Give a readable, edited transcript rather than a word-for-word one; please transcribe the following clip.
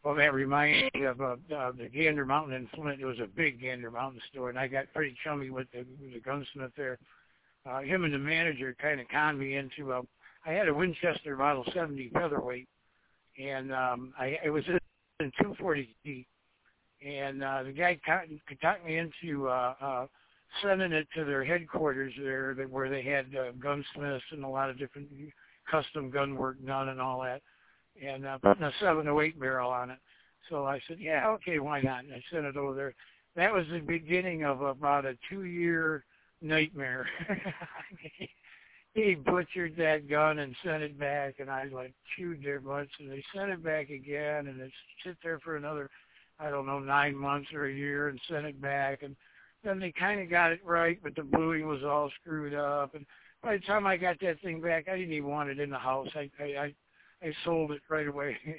Well, that reminds me of the Gander Mountain in Flint. It was a big Gander Mountain store, and I got pretty chummy with the gunsmith there. Him and the manager kind of conned me into I had a Winchester Model 70 featherweight, and it was in 240D, and the guy talked me into sending it to their headquarters there, where they had gunsmiths and a lot of different custom gun work done and all that, and putting a 708 barrel on it. So I said, yeah, okay, why not? And I sent it over there. That was the beginning of about a 2-year nightmare. He butchered that gun and sent it back, and I chewed their butts, and they sent it back again, and it sit there for another, 9 months or a year, and sent it back, and then they kind of got it right, but the bluing was all screwed up, and by the time I got that thing back, I didn't even want it in the house. I sold it right away.